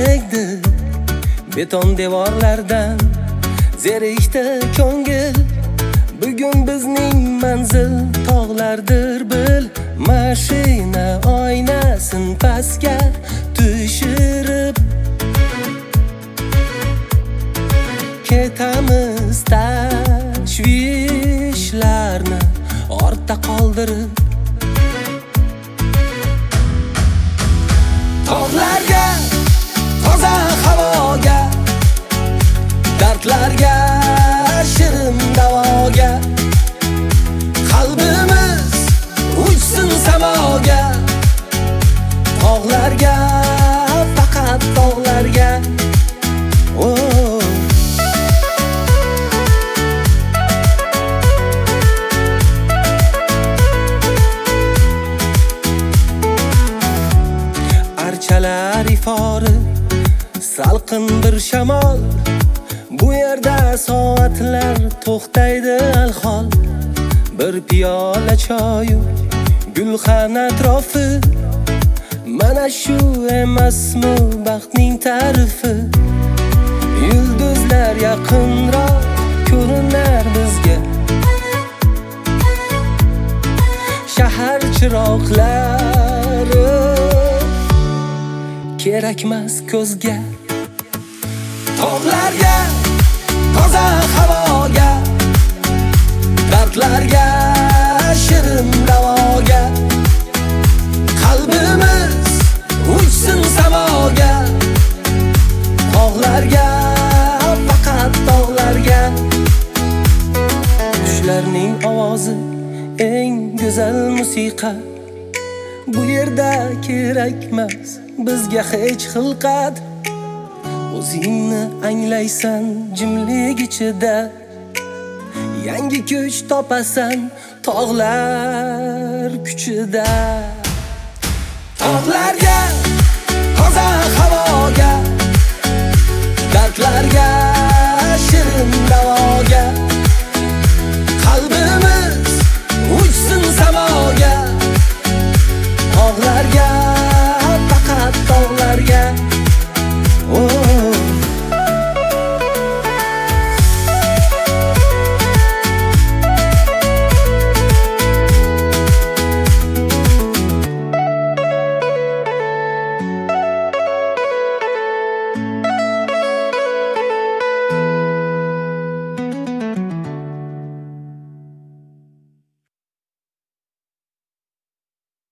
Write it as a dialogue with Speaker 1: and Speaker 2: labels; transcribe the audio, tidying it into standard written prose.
Speaker 1: tegdi beton devorlardan zerikdi ko'ngil. Bugun bizning manzil tog'lardir bil. Mashina oynasin pastga tushirib ketamiz tashvishlarni ortda qoldirib. Tog'larga, toza havoga, dardlarga, shirin davoga, qalbimiz uchsin samoga. Tog'larga, faqat tog'larga. Archalar ifori, salqin bir shamol. Bu yerda soatlar to'xtaydi alhol. Bir piyola choyu, gulxan atrofi. Mana shu emasmi baxtning ta'rifi? Yulduzlar yaqinroq ko'rinar bizga. Shahar chiroqlari kerakmas ko'zga. Tog'larga, toza havoga, dardlarga, shirin davoga, qalbimiz uchsin samoga. Tog'larga, faqat tog'larga. Qushlarning ovozi eng go'zal musiqa. Bu yerda kerakmas bizga hech xilqat. O'zingni anglaysan jimlik ichida, yangi kuch topasan tog'lar kuchida. Tog'larga, toza havoga,